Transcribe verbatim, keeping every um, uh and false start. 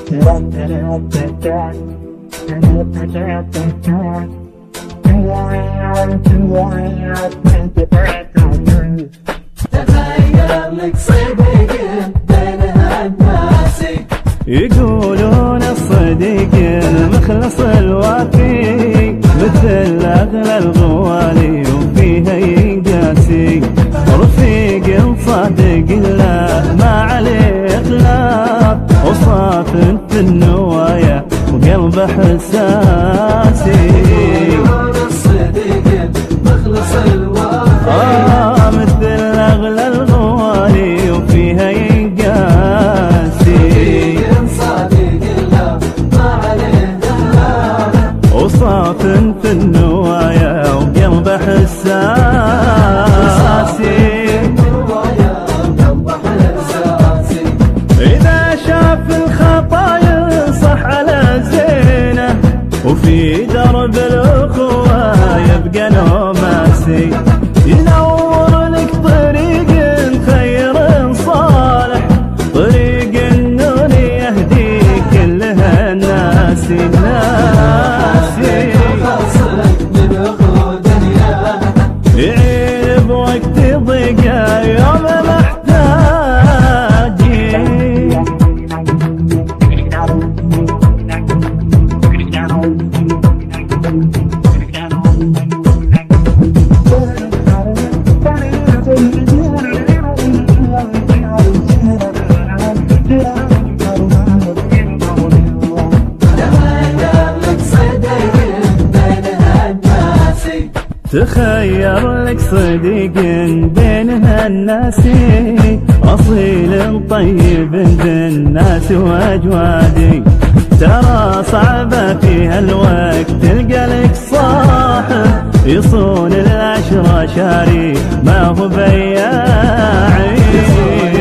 تخير لك صديق بين هالناسي، يقولون الصديق المخلص الوافي مثل أغلى الغوالي وفيها يقاسي، رفيق صادق لا ما عليه إخلاف، وصاف في النوايا وقلبه حساسي. يقولون الصديق المخلص الوافي آه مثل أغلى الغوالي وفيها يقاسي، وصاف في النوايا وقلبه حساسي. إذا شاف الخطايا صح على زينه، وفي درب الأخوة يبقى نوماسي، ينور لك طريق خير صالح، طريق النور يهديك كلها الناسي. يعين بوقت ضيقة يوم محتاجين، تخير لك صديق بين هالناسي، أصيل طيب بالناس وأجوادي، ترى صعبة في هالوقت تلقى لك صاحب يصون العشرة شاري ما هو بياعي.